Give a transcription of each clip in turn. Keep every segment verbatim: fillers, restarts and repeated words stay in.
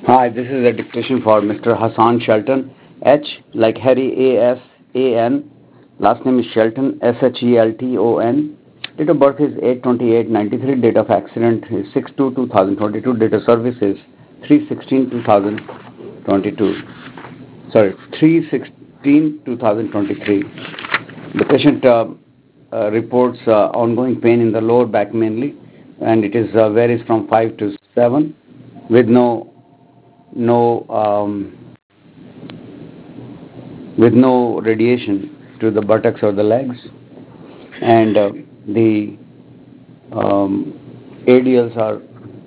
Hi, this is a dictation for Mister Hassan Shelton. H like Harry, A S A N. Last name is Shelton, S H E L T O N. Date of birth is eight twenty-eight ninety-three. Date of accident is six two two thousand twenty-two. Date of service is three sixteen two thousand twenty-two. Sorry, three sixteen two thousand twenty-three. The patient uh, uh, reports uh, ongoing pain in the lower back mainly, and it is uh, varies from five to seven with no no um, with no radiation to the buttocks or the legs, and uh, the um, A D Ls are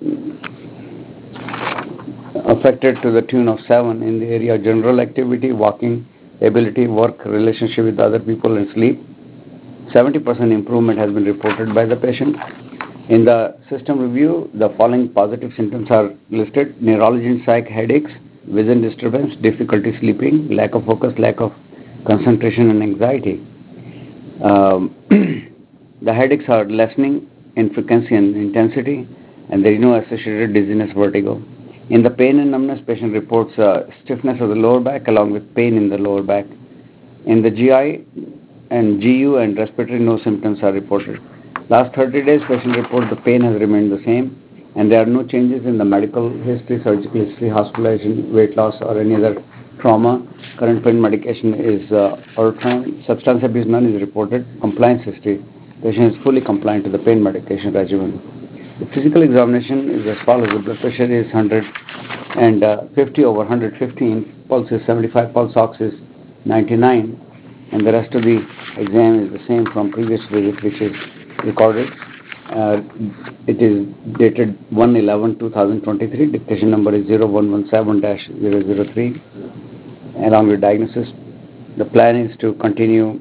affected to the tune of seven in the area of general activity, walking ability, work, relationship with other people, and sleep. seventy percent improvement has been reported by the patient. In the system review, the following positive symptoms are listed: neurology and psych, headaches, vision disturbance, difficulty sleeping, lack of focus, lack of concentration, and anxiety. Um, the headaches are lessening in frequency and intensity, and there is no associated dizziness, vertigo. In the pain and numbness, patient reports uh, stiffness of the lower back along with pain in the lower back. In the G I and G U and respiratory, no symptoms are reported. Last thirty days, patient report the pain has remained the same, and there are no changes in the medical history, surgical history, hospitalization, weight loss, or any other trauma. Current pain medication is uh, Ortran. Substance abuse, none is reported. Compliance history, patient is fully compliant to the pain medication regimen. The physical examination is as follows: the blood pressure is one hundred fifty over one hundred fifteen, pulse is seventy-five, pulse ox is ninety-nine, and the rest of the exam is the same from previous visit, which is recorded. Uh, it is dated one eleven two thousand twenty-three. Dictation number is zero one one seven dash zero zero three. Along with diagnosis, the plan is to continue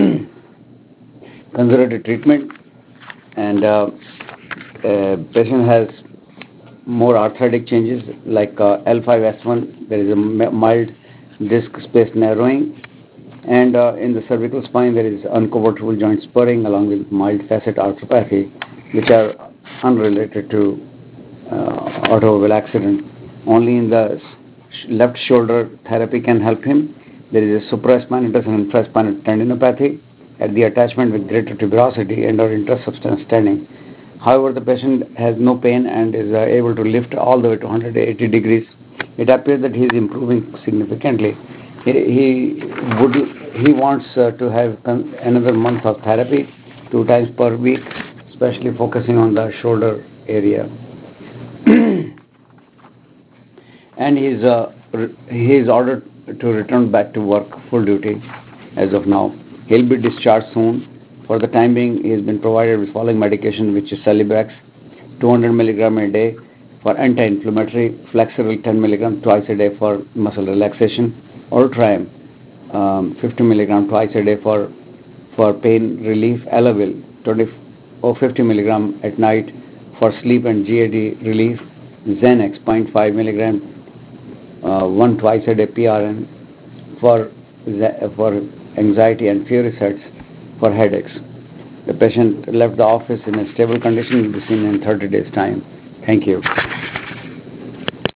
conservative treatment, and uh, uh, patient has more arthritic changes like uh, L five S one. There is a mild disc space narrowing, and uh, in the cervical spine there is unconvertible joint spurring along with mild facet arthropathy, which are unrelated to uh, automobile accident. Only in the left shoulder therapy can help him. There is a supraspinatus and infraspinal tendinopathy at the attachment with greater tuberosity and or intersubstance staining. However, the patient has no pain and is uh, able to lift all the way to one hundred eighty degrees. It appears that he is improving significantly. He, he would he wants uh, to have another month of therapy, two times per week, especially focusing on the shoulder area. And he is uh, he is ordered to return back to work full duty as of now. He'll be discharged soon. For the time being, he has been provided with following medication, which is Celebrex, two hundred milligram a day for anti-inflammatory, Flexeril ten milligram twice a day for muscle relaxation, Ultram um, fifty milligram twice a day for for pain relief, Elavil twenty or fifty milligram at night for sleep and G A D relief, Xanax zero point five milligram uh, one twice a day P R N for for anxiety, and Furisets for headaches. The patient left the office in a stable condition. Will be seen in thirty days' time. Thank you.